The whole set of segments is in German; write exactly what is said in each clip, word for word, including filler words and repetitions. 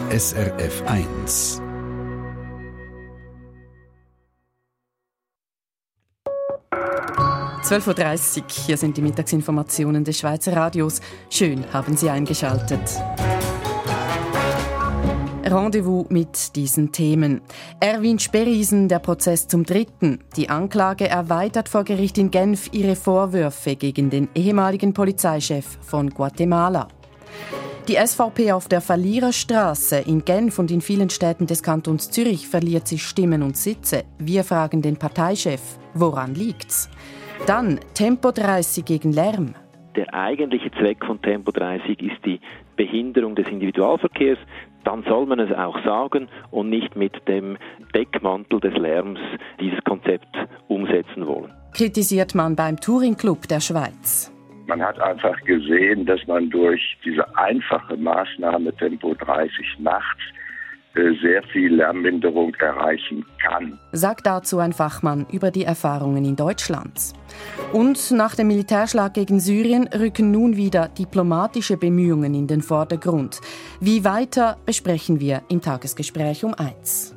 S R F eins. zwölf Uhr dreißig, hier sind die Mittagsinformationen des Schweizer Radios. Schön haben Sie eingeschaltet. Rendezvous mit diesen Themen. Erwin Sperrisen, der Prozess zum Dritten. Die Anklage erweitert vor Gericht in Genf ihre Vorwürfe gegen den ehemaligen Polizeichef von Guatemala. Die S V P auf der Verliererstraße. In Genf und in vielen Städten des Kantons Zürich verliert sie Stimmen und Sitze. Wir fragen den Parteichef, woran liegt's? Dann Tempo dreißig gegen Lärm. Der eigentliche Zweck von Tempo dreißig ist die Behinderung des Individualverkehrs. Dann soll man es auch sagen und nicht mit dem Deckmantel des Lärms dieses Konzept umsetzen wollen. Kritisiert man beim Touring-Club der Schweiz. Man hat einfach gesehen, dass man durch diese einfache Maßnahme Tempo dreißig nachts sehr viel Lärmminderung erreichen kann. Sagt dazu ein Fachmann über die Erfahrungen in Deutschland. Und nach dem Militärschlag gegen Syrien rücken nun wieder diplomatische Bemühungen in den Vordergrund. Wie weiter, besprechen wir im Tagesgespräch um eins.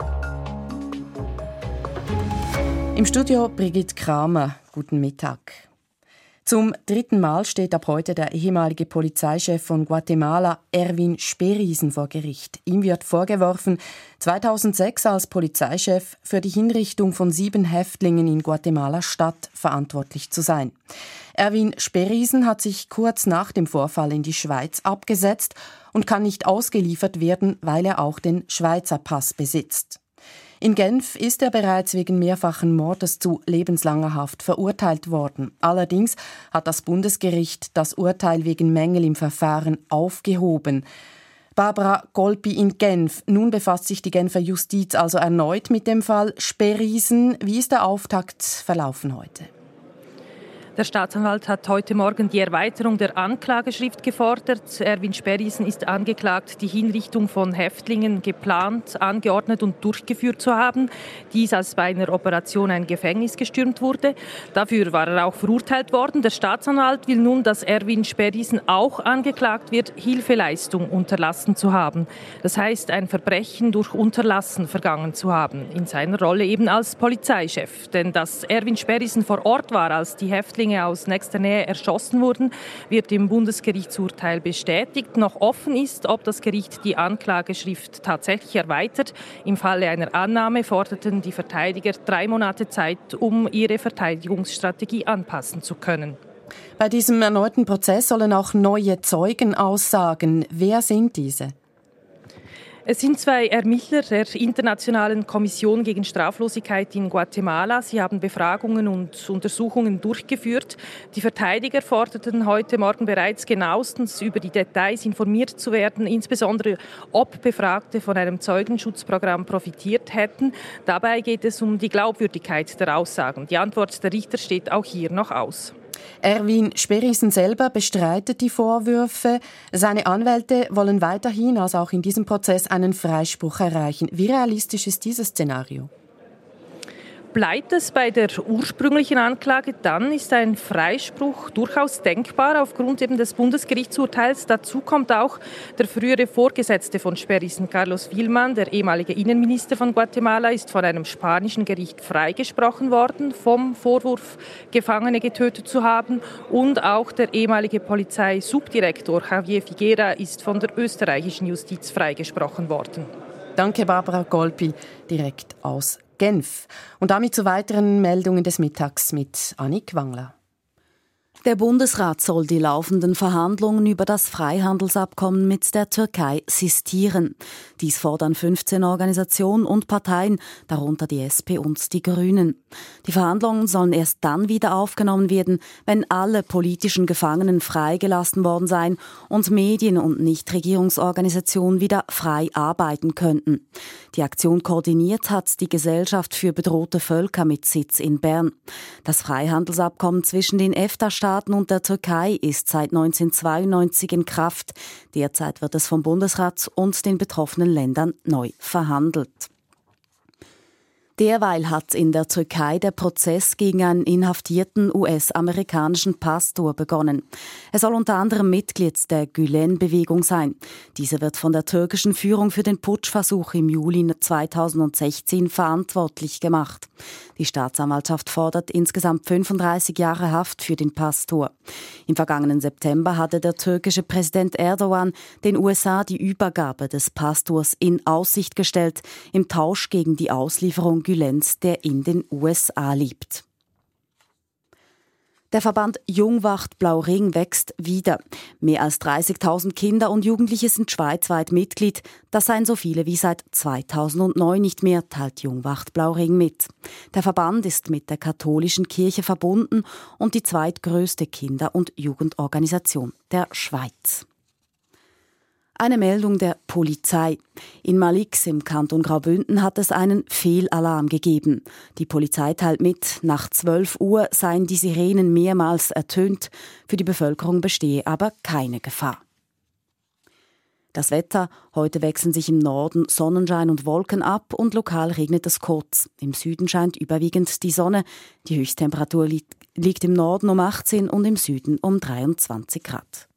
Im Studio Brigitte Kramer. Guten Mittag. Zum dritten Mal steht ab heute der ehemalige Polizeichef von Guatemala, Erwin Sperrisen, vor Gericht. Ihm wird vorgeworfen, zweitausendsechs als Polizeichef für die Hinrichtung von sieben Häftlingen in Guatemala-Stadt verantwortlich zu sein. Erwin Sperrisen hat sich kurz nach dem Vorfall in die Schweiz abgesetzt und kann nicht ausgeliefert werden, weil er auch den Schweizer Pass besitzt. In Genf ist er bereits wegen mehrfachen Mordes zu lebenslanger Haft verurteilt worden. Allerdings hat das Bundesgericht das Urteil wegen Mängel im Verfahren aufgehoben. Barbara Golpi in Genf. Nun befasst sich die Genfer Justiz also erneut mit dem Fall Sperrisen. Wie ist der Auftakt verlaufen heute? Der Staatsanwalt hat heute Morgen die Erweiterung der Anklageschrift gefordert. Erwin Sperrisen ist angeklagt, die Hinrichtung von Häftlingen geplant, angeordnet und durchgeführt zu haben. Dies, als bei einer Operation ein Gefängnis gestürmt wurde. Dafür war er auch verurteilt worden. Der Staatsanwalt will nun, dass Erwin Sperrisen auch angeklagt wird, Hilfeleistung unterlassen zu haben. Das heißt, ein Verbrechen durch Unterlassen vergangen zu haben. In seiner Rolle eben als Polizeichef. Denn dass Erwin Sperrisen vor Ort war, als die Häftlinge aus nächster Nähe erschossen wurden, wird im Bundesgerichtsurteil bestätigt. Noch offen ist, ob das Gericht die Anklageschrift tatsächlich erweitert. Im Falle einer Annahme forderten die Verteidiger drei Monate Zeit, um ihre Verteidigungsstrategie anpassen zu können. Bei diesem erneuten Prozess sollen auch neue Zeugen aussagen. Wer sind diese? Es sind zwei Ermittler der Internationalen Kommission gegen Straflosigkeit in Guatemala. Sie haben Befragungen und Untersuchungen durchgeführt. Die Verteidiger forderten heute Morgen bereits genauestens über die Details informiert zu werden, insbesondere ob Befragte von einem Zeugenschutzprogramm profitiert hätten. Dabei geht es um die Glaubwürdigkeit der Aussagen. Die Antwort der Richter steht auch hier noch aus. Erwin Sperrisen selber bestreitet die Vorwürfe. Seine Anwälte wollen weiterhin, also auch in diesem Prozess, einen Freispruch erreichen. Wie realistisch ist dieses Szenario? Bleibt es bei der ursprünglichen Anklage, dann ist ein Freispruch durchaus denkbar aufgrund eben des Bundesgerichtsurteils. Dazu kommt auch der frühere Vorgesetzte von Sperrisen, Carlos Vilman, der ehemalige Innenminister von Guatemala, ist von einem spanischen Gericht freigesprochen worden vom Vorwurf, Gefangene getötet zu haben. Und auch der ehemalige Polizeisubdirektor Javier Figuera ist von der österreichischen Justiz freigesprochen worden. Danke, Barbara Golpi, direkt aus Genf. Und damit zu weiteren Meldungen des Mittags mit Annik Wangler. Der Bundesrat soll die laufenden Verhandlungen über das Freihandelsabkommen mit der Türkei sistieren. Dies fordern fünfzehn Organisationen und Parteien, darunter die S P und die Grünen. Die Verhandlungen sollen erst dann wieder aufgenommen werden, wenn alle politischen Gefangenen freigelassen worden seien und Medien und Nichtregierungsorganisationen wieder frei arbeiten könnten. Die Aktion koordiniert hat die Gesellschaft für bedrohte Völker mit Sitz in Bern. Das Freihandelsabkommen zwischen den EFTA-Staaten und der Türkei ist seit neunzehnhundertzweiundneunzig in Kraft. Derzeit wird es vom Bundesrat und den betroffenen Ländern neu verhandelt. Derweil hat in der Türkei der Prozess gegen einen inhaftierten U S-amerikanischen Pastor begonnen. Er soll unter anderem Mitglied der Gülen-Bewegung sein. Diese wird von der türkischen Führung für den Putschversuch im Juli zweitausendsechzehn verantwortlich gemacht. Die Staatsanwaltschaft fordert insgesamt fünfunddreißig Jahre Haft für den Pastor. Im vergangenen September hatte der türkische Präsident Erdogan den U S A die Übergabe des Pastors in Aussicht gestellt, im Tausch gegen die Auslieferung Gülens, der in den U S A lebt. Der Verband Jungwacht Blau-Ring wächst wieder. Mehr als dreißigtausend Kinder und Jugendliche sind schweizweit Mitglied. Das seien so viele wie seit zweitausendneun nicht mehr, teilt Jungwacht Blau-Ring mit. Der Verband ist mit der katholischen Kirche verbunden und die zweitgrößte Kinder- und Jugendorganisation der Schweiz. Eine Meldung der Polizei. In Malix im Kanton Graubünden hat es einen Fehlalarm gegeben. Die Polizei teilt mit, nach zwölf Uhr seien die Sirenen mehrmals ertönt. Für die Bevölkerung bestehe aber keine Gefahr. Das Wetter. Heute wechseln sich im Norden Sonnenschein und Wolken ab und lokal regnet es kurz. Im Süden scheint überwiegend die Sonne. Die Höchsttemperatur li- liegt im Norden um achtzehn und im Süden um dreiundzwanzig Grad.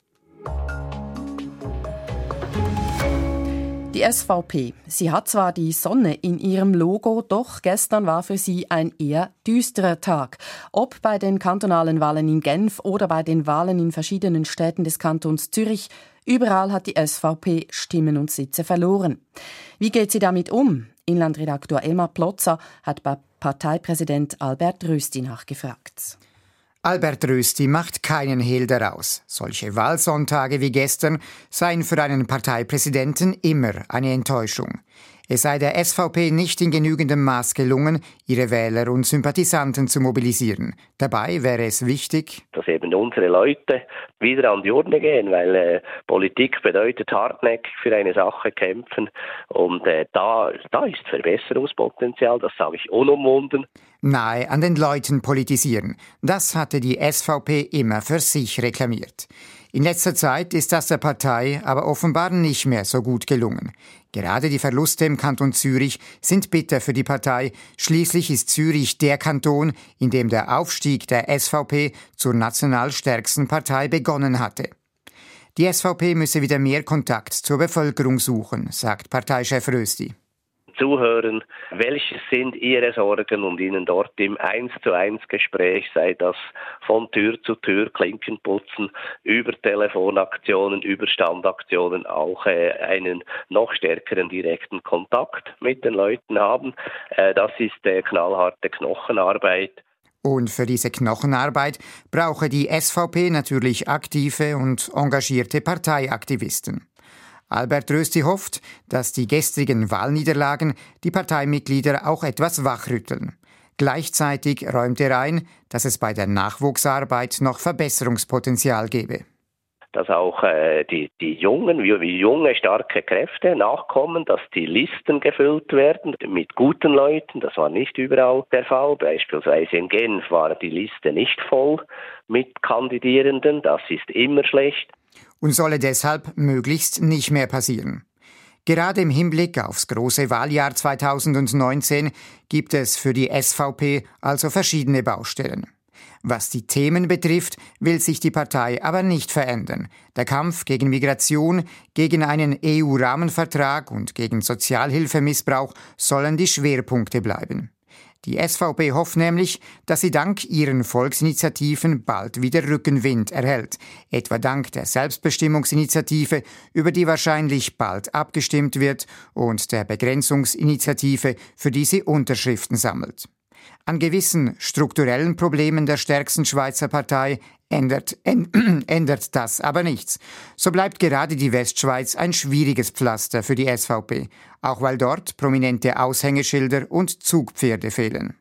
Die S V P. Sie hat zwar die Sonne in ihrem Logo, doch gestern war für sie ein eher düsterer Tag. Ob bei den kantonalen Wahlen in Genf oder bei den Wahlen in verschiedenen Städten des Kantons Zürich, überall hat die S V P Stimmen und Sitze verloren. Wie geht sie damit um? Inlandredaktor Elmar Plotzer hat bei Parteipräsident Albert Rösti nachgefragt. Albert Rösti macht keinen Hehl daraus. Solche Wahlsonntage wie gestern seien für einen Parteipräsidenten immer eine Enttäuschung. Es sei der S V P nicht in genügendem Maß gelungen, ihre Wähler und Sympathisanten zu mobilisieren. Dabei wäre es wichtig, dass eben unsere Leute wieder an die Urne gehen, weil äh, Politik bedeutet hartnäckig für eine Sache kämpfen und äh, da, da ist Verbesserungspotenzial, das sage ich unumwunden. Nahe an den Leuten politisieren. Das hatte die S V P immer für sich reklamiert. In letzter Zeit ist das der Partei aber offenbar nicht mehr so gut gelungen. Gerade die Verluste im Kanton Zürich sind bitter für die Partei. Schließlich ist Zürich der Kanton, in dem der Aufstieg der S V P zur national stärksten Partei begonnen hatte. Die S V P müsse wieder mehr Kontakt zur Bevölkerung suchen, sagt Parteichef Rösti. Zuhören, welches sind Ihre Sorgen und Ihnen dort im eins zu eins Gespräch, sei das von Tür zu Tür, Klinkenputzen, über Telefonaktionen, über Standaktionen auch äh, einen noch stärkeren direkten Kontakt mit den Leuten haben. Äh, das ist äh, knallharte Knochenarbeit. Und für diese Knochenarbeit brauche die S V P natürlich aktive und engagierte Parteiaktivisten. Albert Rösti hofft, dass die gestrigen Wahlniederlagen die Parteimitglieder auch etwas wachrütteln. Gleichzeitig räumt er ein, dass es bei der Nachwuchsarbeit noch Verbesserungspotenzial gebe. Dass auch äh, die, die jungen, wie, wie junge, starke Kräfte nachkommen, dass die Listen gefüllt werden mit guten Leuten. Das war nicht überall der Fall. Beispielsweise in Genf war die Liste nicht voll mit Kandidierenden. Das ist immer schlecht. Und solle deshalb möglichst nicht mehr passieren. Gerade im Hinblick aufs große Wahljahr zweitausendneunzehn gibt es für die S V P also verschiedene Baustellen. Was die Themen betrifft, will sich die Partei aber nicht verändern. Der Kampf gegen Migration, gegen einen E U-Rahmenvertrag und gegen Sozialhilfemissbrauch sollen die Schwerpunkte bleiben. Die S V P hofft nämlich, dass sie dank ihren Volksinitiativen bald wieder Rückenwind erhält, etwa dank der Selbstbestimmungsinitiative, über die wahrscheinlich bald abgestimmt wird, und der Begrenzungsinitiative, für die sie Unterschriften sammelt. An gewissen strukturellen Problemen der stärksten Schweizer Partei ändert, ändert das aber nichts. So bleibt gerade die Westschweiz ein schwieriges Pflaster für die S V P, auch weil dort prominente Aushängeschilder und Zugpferde fehlen.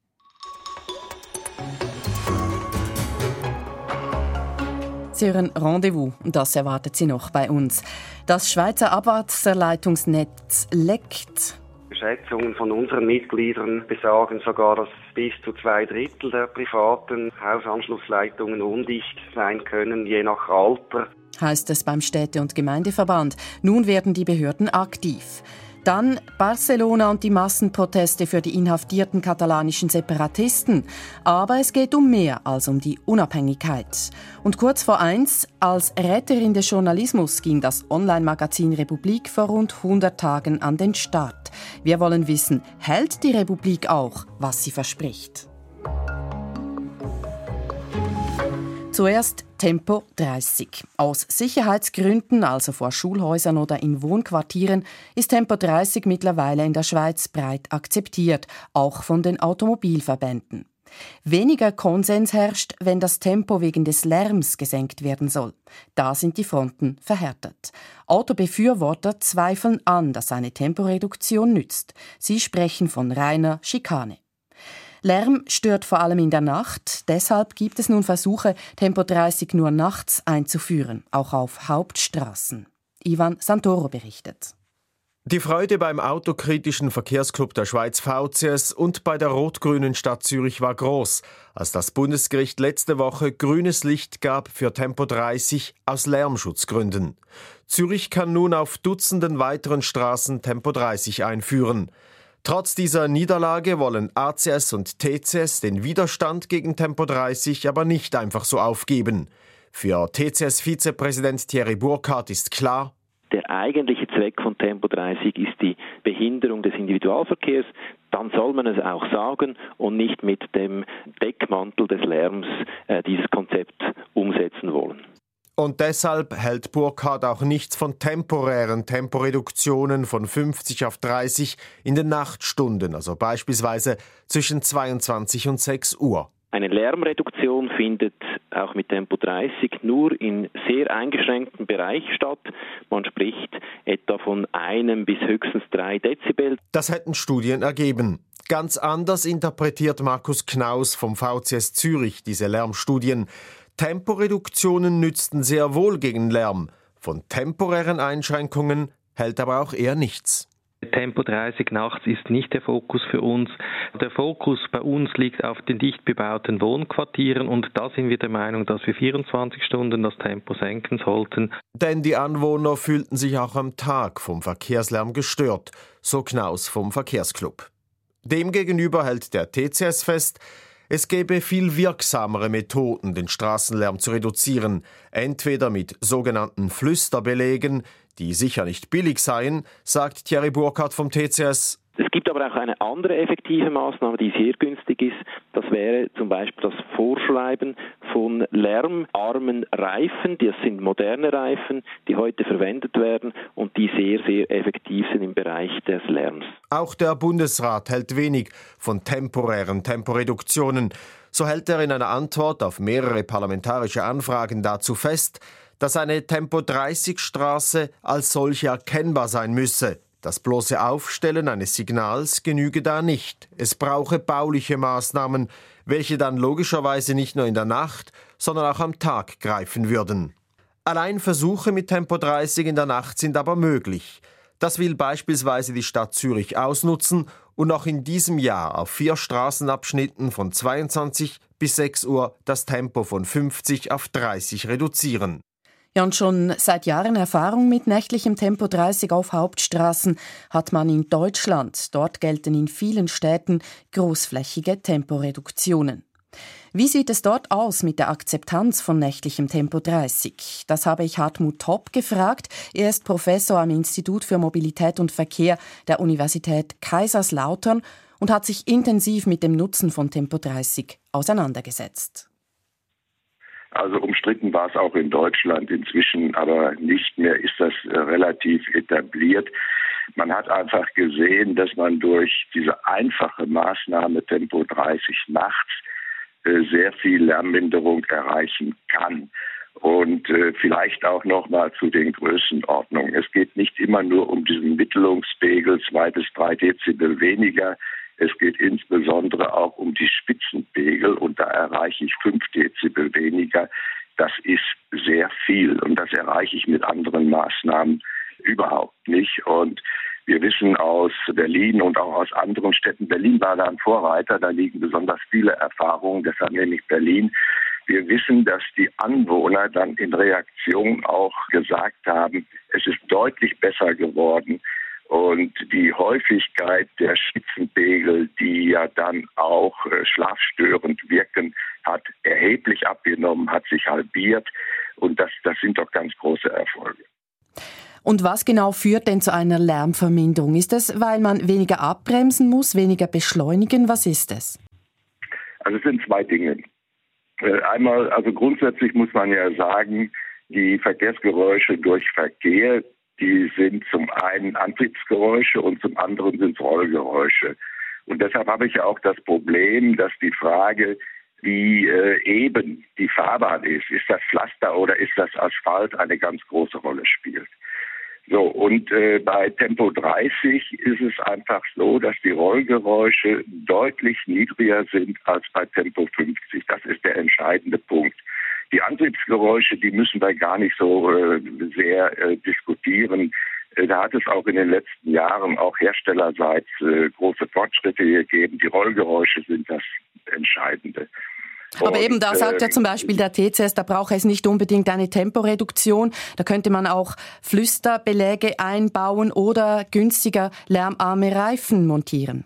Sie hören Rendezvous, und das erwartet Sie noch bei uns. Das Schweizer Abwasserleitungsnetz leckt. Schätzungen von unseren Mitgliedern besagen sogar, dass bis zu zwei Drittel der privaten Hausanschlussleitungen undicht sein können, je nach Alter. Heißt es beim Städte- und Gemeindeverband. Nun werden die Behörden aktiv. Dann Barcelona und die Massenproteste für die inhaftierten katalanischen Separatisten. Aber es geht um mehr als um die Unabhängigkeit. Und kurz vor eins, als Retterin des Journalismus ging das Online-Magazin Republik vor rund hundert Tagen an den Start. Wir wollen wissen, hält die Republik auch, was sie verspricht? Zuerst Tempo dreißig. Aus Sicherheitsgründen, also vor Schulhäusern oder in Wohnquartieren, ist Tempo dreißig mittlerweile in der Schweiz breit akzeptiert, auch von den Automobilverbänden. Weniger Konsens herrscht, wenn das Tempo wegen des Lärms gesenkt werden soll. Da sind die Fronten verhärtet. Autobefürworter zweifeln an, dass eine Temporeduktion nützt. Sie sprechen von reiner Schikane. Lärm stört vor allem in der Nacht. Deshalb gibt es nun Versuche, Tempo dreißig nur nachts einzuführen, auch auf Hauptstraßen. Ivan Santoro berichtet. Die Freude beim autokritischen Verkehrsclub der Schweiz V C S und bei der rot-grünen Stadt Zürich war groß, als das Bundesgericht letzte Woche grünes Licht gab für Tempo dreißig aus Lärmschutzgründen. Zürich kann nun auf Dutzenden weiteren Straßen Tempo dreißig einführen. Trotz dieser Niederlage wollen A C S und T C S den Widerstand gegen Tempo dreißig aber nicht einfach so aufgeben. Für T C S-Vizepräsident Thierry Burkhardt ist klar: Der eigentliche Zweck von Tempo dreißig ist die Behinderung des Individualverkehrs. Dann soll man es auch sagen und nicht mit dem Deckmantel des Lärms äh, dieses Konzept umsetzen wollen. Und deshalb hält Burkhardt auch nichts von temporären Temporeduktionen von fünfzig auf dreißig in den Nachtstunden, also beispielsweise zwischen zweiundzwanzig und sechs Uhr. Eine Lärmreduktion findet auch mit Tempo dreißig nur in sehr eingeschränktem Bereich statt. Man spricht etwa von einem bis höchstens drei Dezibel. Das hätten Studien ergeben. Ganz anders interpretiert Markus Knaus vom V C S Zürich diese Lärmstudien. Temporeduktionen nützten sehr wohl gegen Lärm. Von temporären Einschränkungen hält aber auch er nichts. Tempo dreißig nachts ist nicht der Fokus für uns. Der Fokus bei uns liegt auf den dicht bebauten Wohnquartieren und da sind wir der Meinung, dass wir vierundzwanzig Stunden das Tempo senken sollten. Denn die Anwohner fühlten sich auch am Tag vom Verkehrslärm gestört, so Knaus vom Verkehrsclub. Demgegenüber hält der T C S fest, es gäbe viel wirksamere Methoden, den Straßenlärm zu reduzieren, entweder mit sogenannten Flüsterbelägen, die sicher nicht billig seien, sagt Thierry Burkhardt vom T C S. Es gibt aber auch eine andere effektive Maßnahme, die sehr günstig ist. Das wäre zum Beispiel das Vorschreiben von lärmarmen Reifen. Das sind moderne Reifen, die heute verwendet werden und die sehr, sehr effektiv sind im Bereich des Lärms. Auch der Bundesrat hält wenig von temporären Temporeduktionen. So hält er in einer Antwort auf mehrere parlamentarische Anfragen dazu fest, dass eine Tempo dreißig Straße als solche erkennbar sein müsse. Das bloße Aufstellen eines Signals genüge da nicht. Es brauche bauliche Maßnahmen, welche dann logischerweise nicht nur in der Nacht, sondern auch am Tag greifen würden. Allein Versuche mit Tempo dreißig in der Nacht sind aber möglich. Das will beispielsweise die Stadt Zürich ausnutzen und noch in diesem Jahr auf vier Straßenabschnitten von zweiundzwanzig bis sechs Uhr das Tempo von fünfzig auf dreißig reduzieren. Ja, und schon seit Jahren Erfahrung mit nächtlichem Tempo dreißig auf Hauptstraßen hat man in Deutschland. Dort gelten in vielen Städten großflächige Temporeduktionen. Wie sieht es dort aus mit der Akzeptanz von nächtlichem Tempo dreißig? Das habe ich Hartmut Topp gefragt. Er ist Professor am Institut für Mobilität und Verkehr der Universität Kaiserslautern und hat sich intensiv mit dem Nutzen von Tempo dreißig auseinandergesetzt. Also umstritten war es auch in Deutschland inzwischen, aber nicht mehr ist das äh, relativ etabliert. Man hat einfach gesehen, dass man durch diese einfache Maßnahme Tempo dreißig nachts äh, sehr viel Lärmminderung erreichen kann. Und äh, vielleicht auch noch mal zu den Größenordnungen. Es geht nicht immer nur um diesen Mittelungspegel, zwei bis drei Dezibel weniger. Es geht insbesondere auch um die Spitzenpegel und da erreiche ich fünf Dezibel weniger. Das ist sehr viel und das erreiche ich mit anderen Maßnahmen überhaupt nicht. Und wir wissen aus Berlin und auch aus anderen Städten, Berlin war da ein Vorreiter, da liegen besonders viele Erfahrungen, deshalb nehme ich Berlin. Wir wissen, dass die Anwohner dann in Reaktion auch gesagt haben, es ist deutlich besser geworden. Und die Häufigkeit der Spitzenpegel, die ja dann auch äh, schlafstörend wirken, hat erheblich abgenommen, hat sich halbiert. Und das, das sind doch ganz große Erfolge. Und was genau führt denn zu einer Lärmverminderung? Ist das, weil man weniger abbremsen muss, weniger beschleunigen? Was ist es? Also es sind zwei Dinge. Äh, einmal, also grundsätzlich muss man ja sagen, die Verkehrsgeräusche durch Verkehr, die sind zum einen Antriebsgeräusche und zum anderen sind es Rollgeräusche. Und deshalb habe ich ja auch das Problem, dass die Frage, wie äh, eben die Fahrbahn ist, ist das Pflaster oder ist das Asphalt, eine ganz große Rolle spielt. So, und äh, bei Tempo dreißig ist es einfach so, dass die Rollgeräusche deutlich niedriger sind als bei Tempo fünfzig. Das ist der entscheidende Punkt. Die Antriebsgeräusche, die müssen wir gar nicht so äh, sehr äh, diskutieren. Äh, da hat es auch in den letzten Jahren auch herstellerseits äh, große Fortschritte gegeben. Die Rollgeräusche sind das Entscheidende. Aber Und, eben, da sagt ja äh, zum Beispiel der T C S, da braucht es nicht unbedingt eine Temporeduktion. Da könnte man auch Flüsterbeläge einbauen oder günstiger lärmarme Reifen montieren.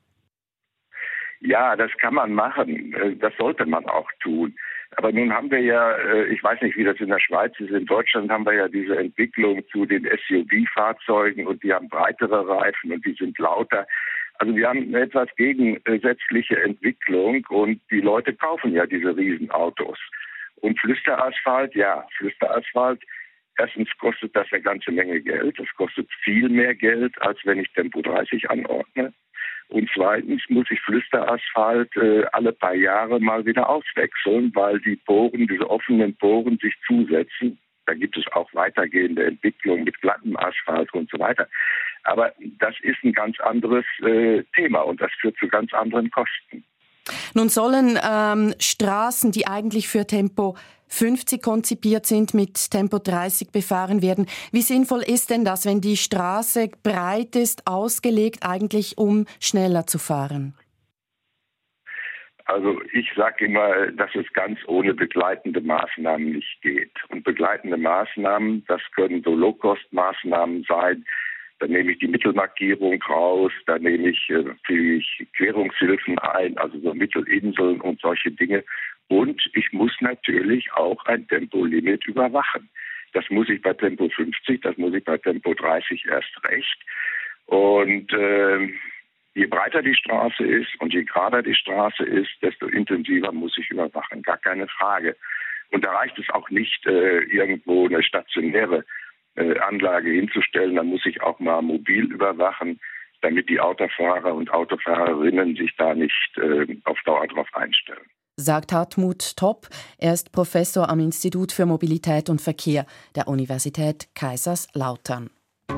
Ja, das kann man machen. Das sollte man auch tun. Aber nun haben wir ja, ich weiß nicht, wie das in der Schweiz ist, in Deutschland haben wir ja diese Entwicklung zu den S U V-Fahrzeugen und die haben breitere Reifen und die sind lauter. Also wir haben eine etwas gegensätzliche Entwicklung und die Leute kaufen ja diese Riesenautos. Und Flüsterasphalt, ja, Flüsterasphalt, erstens kostet das eine ganze Menge Geld. Das kostet viel mehr Geld, als wenn ich Tempo dreißig anordne. Und zweitens muss ich Flüsterasphalt äh, alle paar Jahre mal wieder auswechseln, weil die Poren, diese offenen Poren sich zusetzen. Da gibt es auch weitergehende Entwicklungen mit glattem Asphalt und so weiter. Aber das ist ein ganz anderes äh, Thema und das führt zu ganz anderen Kosten. Nun sollen ähm, Straßen, die eigentlich für Tempo fünfzig konzipiert sind, mit Tempo dreißig befahren werden. Wie sinnvoll ist denn das, wenn die Straße breit ist, ausgelegt eigentlich, um schneller zu fahren? Also ich sage immer, dass es ganz ohne begleitende Maßnahmen nicht geht. Und begleitende Maßnahmen, das können so Low-Cost-Maßnahmen sein. Da nehme ich die Mittelmarkierung raus, da nehme ich, äh, ich Querungshilfen ein, also so Mittelinseln und solche Dinge. Und ich muss natürlich auch ein Tempolimit überwachen. Das muss ich bei Tempo fünfzig, das muss ich bei Tempo dreißig erst recht. Und äh, je breiter die Straße ist und je gerader die Straße ist, desto intensiver muss ich überwachen, gar keine Frage. Und da reicht es auch nicht, äh, irgendwo eine stationäre äh, Anlage hinzustellen. Da muss ich auch mal mobil überwachen, damit die Autofahrer und Autofahrerinnen sich da nicht äh, auf Dauer drauf einstellen. Sagt Hartmut Topp. Er ist Professor am Institut für Mobilität und Verkehr der Universität Kaiserslautern.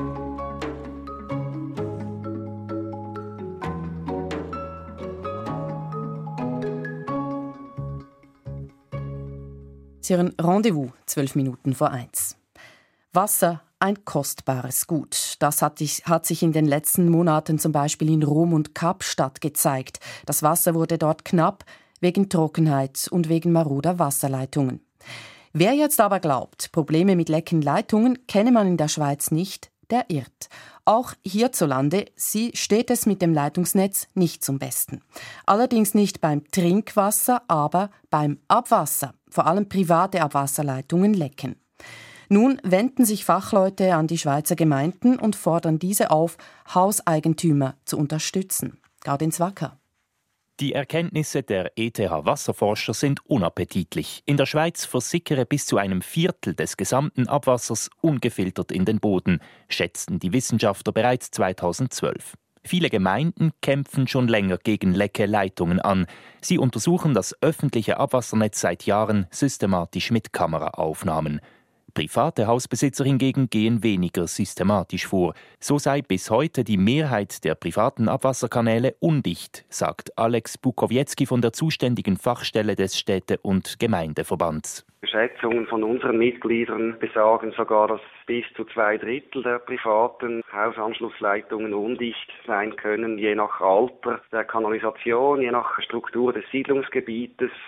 Sie hören Rendezvous, zwölf Minuten vor eins. Wasser, ein kostbares Gut. Das hat, ich, hat sich in den letzten Monaten zum Beispiel in Rom und Kapstadt gezeigt. Das Wasser wurde dort knapp, wegen Trockenheit und wegen maroder Wasserleitungen. Wer jetzt aber glaubt, Probleme mit leckenden Leitungen kenne man in der Schweiz nicht, der irrt. Auch hierzulande steht es mit dem Leitungsnetz nicht zum Besten. Allerdings nicht beim Trinkwasser, aber beim Abwasser. Vor allem private Abwasserleitungen lecken. Nun wenden sich Fachleute an die Schweizer Gemeinden und fordern diese auf, Hauseigentümer zu unterstützen. Gaudenz Wacker. Die Erkenntnisse der E T H-Wasserforscher sind unappetitlich. In der Schweiz versickere bis zu einem Viertel des gesamten Abwassers ungefiltert in den Boden, schätzten die Wissenschaftler bereits zweitausendzwölf. Viele Gemeinden kämpfen schon länger gegen lecke Leitungen an. Sie untersuchen das öffentliche Abwassernetz seit Jahren systematisch mit Kameraaufnahmen. Private Hausbesitzer hingegen gehen weniger systematisch vor. So sei bis heute die Mehrheit der privaten Abwasserkanäle undicht, sagt Alex Bukowiecki von der zuständigen Fachstelle des Städte- und Gemeindeverbands. Schätzungen von unseren Mitgliedern besagen sogar, dass bis zu zwei Drittel der privaten Hausanschlussleitungen undicht sein können, je nach Alter der Kanalisation, je nach Struktur des Siedlungsgebietes.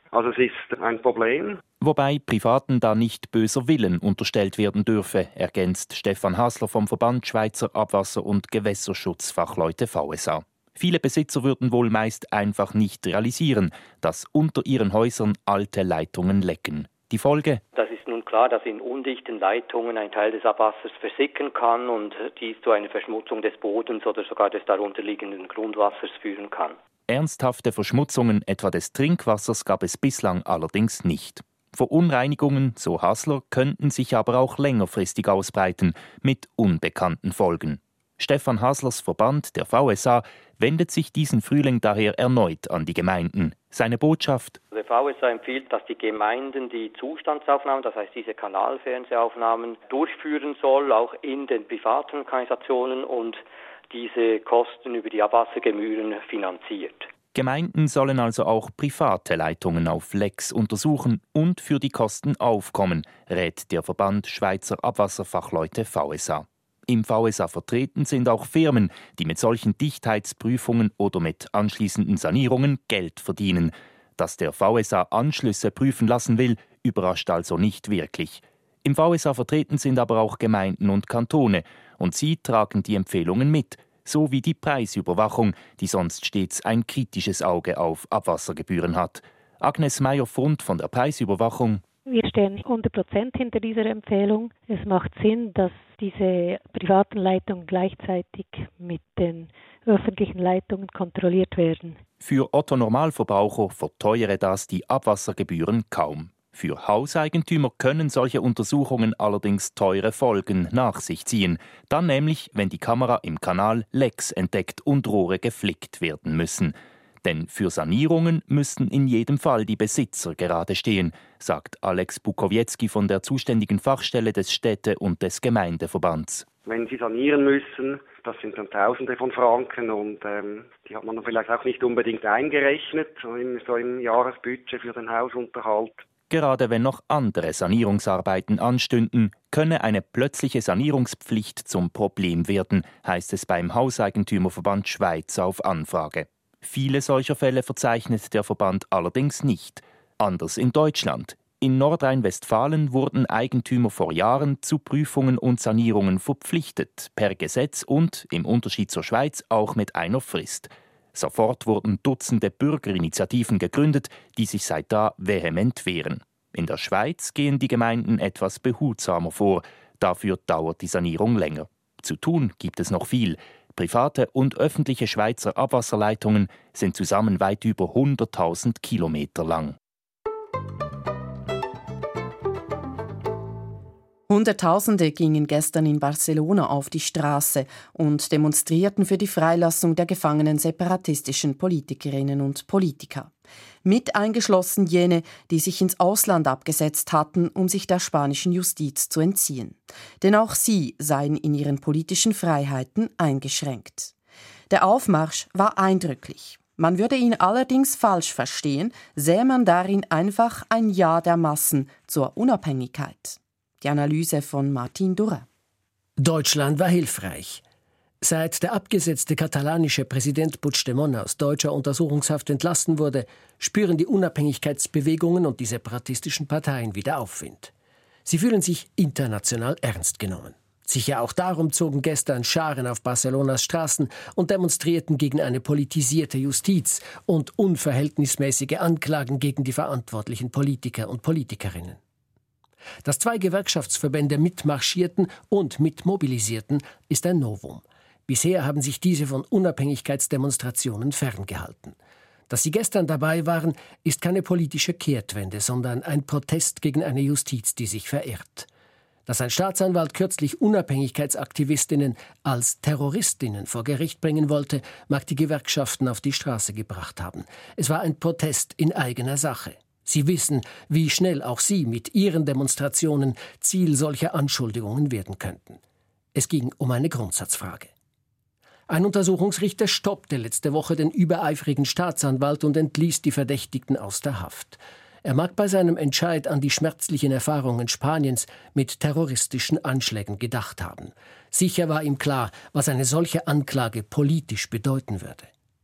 Also es ist ein Problem. Wobei Privaten da nicht böser Willen unterstellt werden dürfe, ergänzt Stefan Hasler vom Verband Schweizer Abwasser- und Gewässerschutzfachleute V S A. Viele Besitzer würden wohl meist einfach nicht realisieren, dass unter ihren Häusern alte Leitungen lecken. Die Folge? Das ist nun klar, dass in undichten Leitungen ein Teil des Abwassers versickern kann und dies zu einer Verschmutzung des Bodens oder sogar des darunterliegenden Grundwassers führen kann. Ernsthafte Verschmutzungen etwa des Trinkwassers gab es bislang allerdings nicht. Verunreinigungen, so Hasler, könnten sich aber auch längerfristig ausbreiten, mit unbekannten Folgen. Stefan Haslers Verband, der V S A, wendet sich diesen Frühling daher erneut an die Gemeinden. Seine Botschaft: Der V S A empfiehlt, dass die Gemeinden die Zustandsaufnahmen, das heißt diese Kanalfernsehaufnahmen, durchführen soll, auch in den privaten Organisationen und diese Kosten über die Abwassergebühren finanziert. Gemeinden sollen also auch private Leitungen auf Lecks untersuchen und für die Kosten aufkommen, rät der Verband Schweizer Abwasserfachleute V S A. Im V S A vertreten sind auch Firmen, die mit solchen Dichtheitsprüfungen oder mit anschließenden Sanierungen Geld verdienen. Dass der V S A Anschlüsse prüfen lassen will, überrascht also nicht wirklich. Im V S A vertreten sind aber auch Gemeinden und Kantone, und sie tragen die Empfehlungen mit, so wie die Preisüberwachung, die sonst stets ein kritisches Auge auf Abwassergebühren hat. Agnes Meyer-Fund von der Preisüberwachung: Wir stehen hundert Prozent hinter dieser Empfehlung. Es macht Sinn, dass diese privaten Leitungen gleichzeitig mit den öffentlichen Leitungen kontrolliert werden. Für Otto-Normalverbraucher verteuere das die Abwassergebühren kaum. Für Hauseigentümer können solche Untersuchungen allerdings teure Folgen nach sich ziehen. Dann nämlich, wenn die Kamera im Kanal Lecks entdeckt und Rohre geflickt werden müssen. Denn für Sanierungen müssten in jedem Fall die Besitzer gerade stehen, sagt Alex Bukowiecki von der zuständigen Fachstelle des Städte- und des Gemeindeverbands. Wenn sie sanieren müssen, das sind dann Tausende von Franken und ähm, die hat man dann vielleicht auch nicht unbedingt eingerechnet, so im, so im Jahresbudget für den Hausunterhalt. Gerade wenn noch andere Sanierungsarbeiten anstünden, könne eine plötzliche Sanierungspflicht zum Problem werden, heißt es beim Hauseigentümerverband Schweiz auf Anfrage. Viele solcher Fälle verzeichnet der Verband allerdings nicht. Anders in Deutschland. In Nordrhein-Westfalen wurden Eigentümer vor Jahren zu Prüfungen und Sanierungen verpflichtet, per Gesetz und, im Unterschied zur Schweiz, auch mit einer Frist. Sofort wurden Dutzende Bürgerinitiativen gegründet, die sich seit da vehement wehren. In der Schweiz gehen die Gemeinden etwas behutsamer vor. Dafür dauert die Sanierung länger. Zu tun gibt es noch viel. Private und öffentliche Schweizer Abwasserleitungen sind zusammen weit über hunderttausend Kilometer lang. Hunderttausende gingen gestern in Barcelona auf die Straße und demonstrierten für die Freilassung der gefangenen separatistischen Politikerinnen und Politiker. Mit eingeschlossen jene, die sich ins Ausland abgesetzt hatten, um sich der spanischen Justiz zu entziehen. Denn auch sie seien in ihren politischen Freiheiten eingeschränkt. Der Aufmarsch war eindrücklich. Man würde ihn allerdings falsch verstehen, sähe man darin einfach ein Ja der Massen zur Unabhängigkeit. Die Analyse von Martin Durrer. Deutschland war hilfreich. Seit der abgesetzte katalanische Präsident Puigdemont aus deutscher Untersuchungshaft entlassen wurde, spüren die Unabhängigkeitsbewegungen und die separatistischen Parteien wieder Aufwind. Sie fühlen sich international ernst genommen. Sicher auch darum zogen gestern Scharen auf Barcelonas Straßen und demonstrierten gegen eine politisierte Justiz und unverhältnismäßige Anklagen gegen die verantwortlichen Politiker und Politikerinnen. Dass zwei Gewerkschaftsverbände mitmarschierten und mitmobilisierten, ist ein Novum. Bisher haben sich diese von Unabhängigkeitsdemonstrationen ferngehalten. Dass sie gestern dabei waren, ist keine politische Kehrtwende, sondern ein Protest gegen eine Justiz, die sich verirrt. Dass ein Staatsanwalt kürzlich Unabhängigkeitsaktivistinnen als Terroristinnen vor Gericht bringen wollte, mag die Gewerkschaften auf die Straße gebracht haben. Es war ein Protest in eigener Sache. Sie wissen, wie schnell auch sie mit ihren Demonstrationen Ziel solcher Anschuldigungen werden könnten. Es ging um eine Grundsatzfrage. Ein Untersuchungsrichter stoppte letzte Woche den übereifrigen Staatsanwalt und entließ die Verdächtigten aus der Haft. Er mag bei seinem Entscheid an die schmerzlichen Erfahrungen Spaniens mit terroristischen Anschlägen gedacht haben. Sicher war ihm klar, was eine solche Anklage politisch bedeuten würde.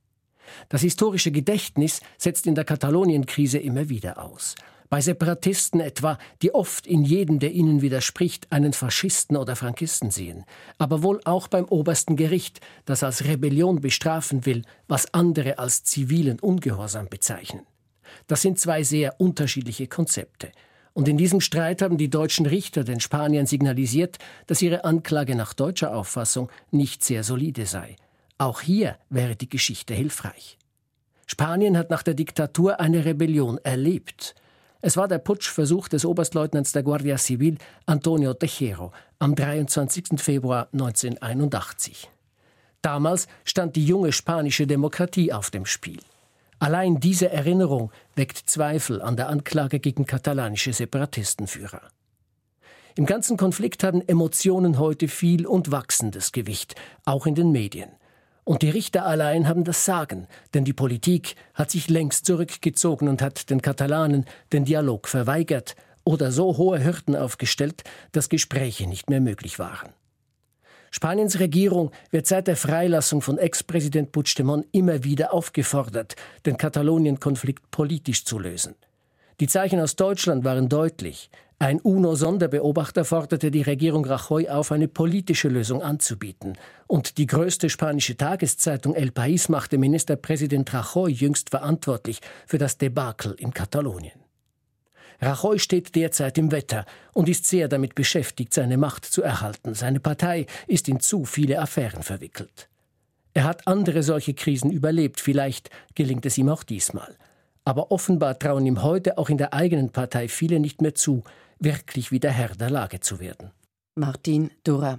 Das historische Gedächtnis setzt in der Katalonien-Krise immer wieder aus. Bei Separatisten etwa, die oft in jedem, der ihnen widerspricht, einen Faschisten oder Frankisten sehen. Aber wohl auch beim obersten Gericht, das als Rebellion bestrafen will, was andere als zivilen Ungehorsam bezeichnen. Das sind zwei sehr unterschiedliche Konzepte. Und in diesem Streit haben die deutschen Richter den Spaniern signalisiert, dass ihre Anklage nach deutscher Auffassung nicht sehr solide sei. Auch hier wäre die Geschichte hilfreich. Spanien hat nach der Diktatur eine Rebellion erlebt. Es war der Putschversuch des Oberstleutnants der Guardia Civil Antonio Tejero am dreiundzwanzigsten Februar neunzehnhunderteinundachtzig. Damals stand die junge spanische Demokratie auf dem Spiel. Allein diese Erinnerung weckt Zweifel an der Anklage gegen katalanische Separatistenführer. Im ganzen Konflikt haben Emotionen heute viel und wachsendes Gewicht, auch in den Medien. Und die Richter allein haben das Sagen, denn die Politik hat sich längst zurückgezogen und hat den Katalanen den Dialog verweigert oder so hohe Hürden aufgestellt, dass Gespräche nicht mehr möglich waren. Spaniens Regierung wird seit der Freilassung von Ex-Präsident Puigdemont immer wieder aufgefordert, den Katalonien-Konflikt politisch zu lösen. Die Zeichen aus Deutschland waren deutlich. Ein UNO-Sonderbeobachter forderte die Regierung Rajoy auf, eine politische Lösung anzubieten. Und die größte spanische Tageszeitung El País machte Ministerpräsident Rajoy jüngst verantwortlich für das Debakel in Katalonien. Rajoy steht derzeit im Wetter und ist sehr damit beschäftigt, seine Macht zu erhalten. Seine Partei ist in zu viele Affären verwickelt. Er hat andere solche Krisen überlebt, vielleicht gelingt es ihm auch diesmal. Aber offenbar trauen ihm heute auch in der eigenen Partei viele nicht mehr zu, wirklich wieder Herr der Lage zu werden. Martin Durrer.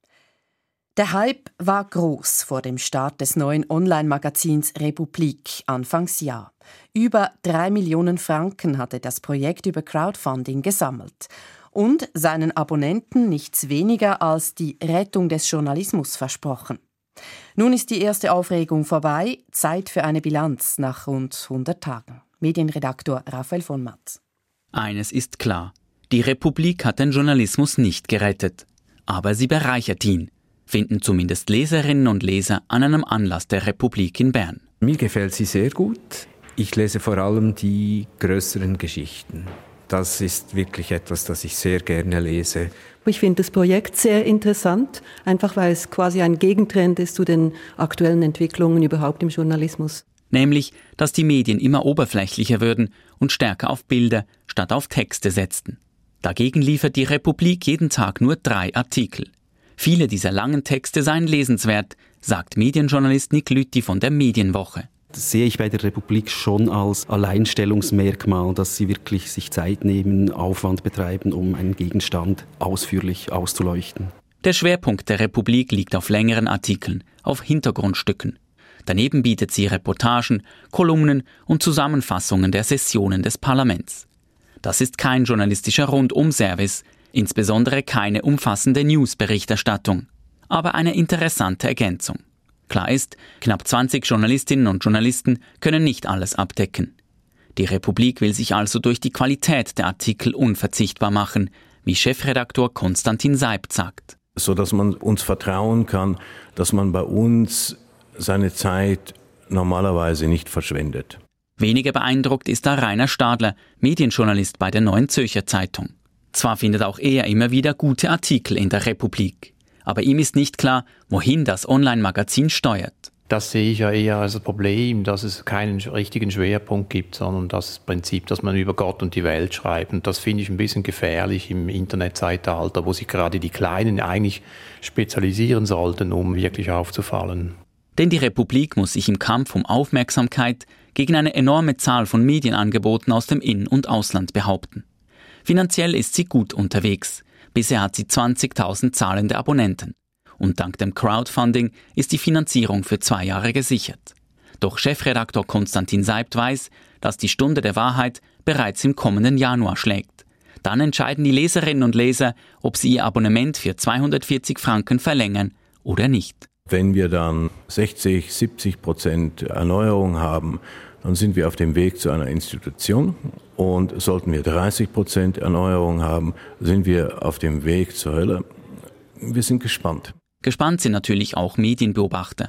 Der Hype war groß vor dem Start des neuen Online-Magazins Republik Anfangsjahr. Über drei Millionen Franken hatte das Projekt über Crowdfunding gesammelt und seinen Abonnenten nichts weniger als die Rettung des Journalismus versprochen. Nun ist die erste Aufregung vorbei, Zeit für eine Bilanz nach rund hundert Tagen. Medienredaktor Raphael von Matt. Eines ist klar, die Republik hat den Journalismus nicht gerettet, aber sie bereichert ihn, finden zumindest Leserinnen und Leser an einem Anlass der Republik in Bern. Mir gefällt sie sehr gut. Ich lese vor allem die größeren Geschichten. Das ist wirklich etwas, das ich sehr gerne lese. Ich finde das Projekt sehr interessant, einfach weil es quasi ein Gegentrend ist zu den aktuellen Entwicklungen überhaupt im Journalismus. Nämlich, dass die Medien immer oberflächlicher würden und stärker auf Bilder statt auf Texte setzten. Dagegen liefert die Republik jeden Tag nur drei Artikel. Viele dieser langen Texte seien lesenswert, sagt Medienjournalist Nick Lüthi von der Medienwoche. Das sehe ich bei der Republik schon als Alleinstellungsmerkmal, dass sie wirklich sich Zeit nehmen, Aufwand betreiben, um einen Gegenstand ausführlich auszuleuchten. Der Schwerpunkt der Republik liegt auf längeren Artikeln, auf Hintergrundstücken. Daneben bietet sie Reportagen, Kolumnen und Zusammenfassungen der Sessionen des Parlaments. Das ist kein journalistischer Rundum-Service, insbesondere keine umfassende News-Berichterstattung, aber eine interessante Ergänzung. Klar ist, knapp zwanzig Journalistinnen und Journalisten können nicht alles abdecken. Die Republik will sich also durch die Qualität der Artikel unverzichtbar machen, wie Chefredaktor Konstantin Seibt sagt. So dass man uns vertrauen kann, dass man bei uns seine Zeit normalerweise nicht verschwendet. Weniger beeindruckt ist da Rainer Stadler, Medienjournalist bei der Neuen Zürcher Zeitung. Zwar findet auch er immer wieder gute Artikel in der Republik, aber ihm ist nicht klar, wohin das Online-Magazin steuert. Das sehe ich ja eher als ein Problem, dass es keinen richtigen Schwerpunkt gibt, sondern das Prinzip, dass man über Gott und die Welt schreibt. Und das finde ich ein bisschen gefährlich im Internetzeitalter, wo sich gerade die Kleinen eigentlich spezialisieren sollten, um wirklich aufzufallen. Denn die Republik muss sich im Kampf um Aufmerksamkeit gegen eine enorme Zahl von Medienangeboten aus dem In- und Ausland behaupten. Finanziell ist sie gut unterwegs. Bisher hat sie zwanzigtausend zahlende Abonnenten. Und dank dem Crowdfunding ist die Finanzierung für zwei Jahre gesichert. Doch Chefredaktor Konstantin Seibt weiß, dass die Stunde der Wahrheit bereits im kommenden Januar schlägt. Dann entscheiden die Leserinnen und Leser, ob sie ihr Abonnement für zweihundertvierzig Franken verlängern oder nicht. Wenn wir dann sechzig, siebzig Prozent Erneuerung haben, dann sind wir auf dem Weg zu einer Institution. Und sollten wir dreißig Prozent Erneuerung haben, sind wir auf dem Weg zur Hölle. Wir sind gespannt. Gespannt sind natürlich auch Medienbeobachter.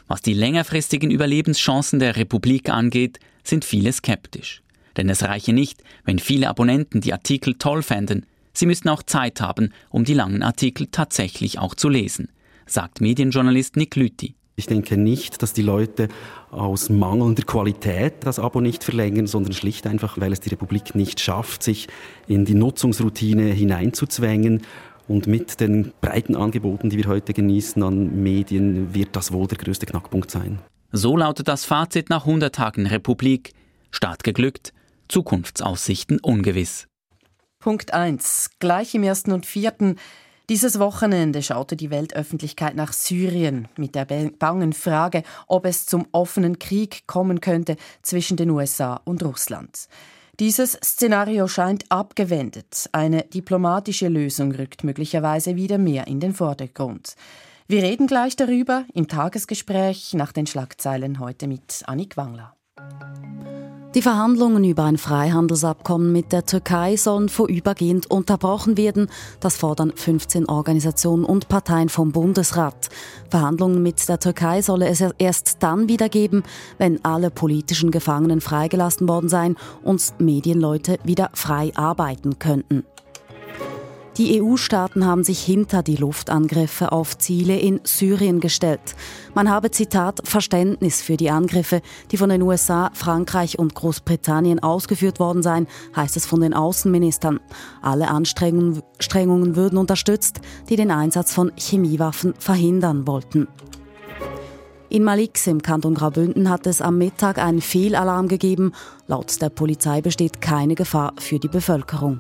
Was die längerfristigen Überlebenschancen der Republik angeht, sind viele skeptisch. Denn es reiche nicht, wenn viele Abonnenten die Artikel toll fänden. Sie müssten auch Zeit haben, um die langen Artikel tatsächlich auch zu lesen, sagt Medienjournalist Nick Lüthi. Ich denke nicht, dass die Leute aus mangelnder Qualität das Abo nicht verlängern, sondern schlicht einfach, weil es die Republik nicht schafft, sich in die Nutzungsroutine hineinzuzwängen. Und mit den breiten Angeboten, die wir heute genießen an Medien, wird das wohl der größte Knackpunkt sein. So lautet das Fazit nach hundert Tagen Republik. Start geglückt, Zukunftsaussichten ungewiss. Punkt eins. Gleich im ersten und vierten Dieses Wochenende schaute die Weltöffentlichkeit nach Syrien mit der bangen Frage, ob es zum offenen Krieg kommen könnte zwischen den U S A und Russland. Dieses Szenario scheint abgewendet. Eine diplomatische Lösung rückt möglicherweise wieder mehr in den Vordergrund. Wir reden gleich darüber im Tagesgespräch nach den Schlagzeilen heute mit Annik Wangler. Die Verhandlungen über ein Freihandelsabkommen mit der Türkei sollen vorübergehend unterbrochen werden. Das fordern fünfzehn Organisationen und Parteien vom Bundesrat. Verhandlungen mit der Türkei solle es erst dann wieder geben, wenn alle politischen Gefangenen freigelassen worden seien und Medienleute wieder frei arbeiten könnten. Die E U-Staaten haben sich hinter die Luftangriffe auf Ziele in Syrien gestellt. Man habe, Zitat, Verständnis für die Angriffe, die von den U S A, Frankreich und Großbritannien ausgeführt worden seien, heißt es von den Außenministern. Alle Anstrengungen würden unterstützt, die den Einsatz von Chemiewaffen verhindern wollten. In Malix im Kanton Graubünden hat es am Mittag einen Fehlalarm gegeben. Laut der Polizei besteht keine Gefahr für die Bevölkerung.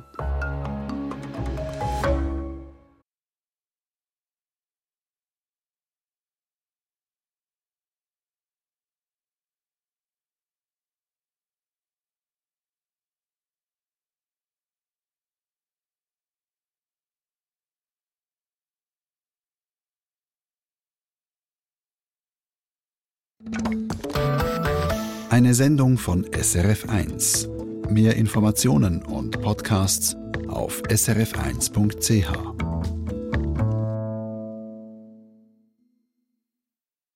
Eine Sendung von S R F eins. Mehr Informationen und Podcasts auf s r f eins punkt c h.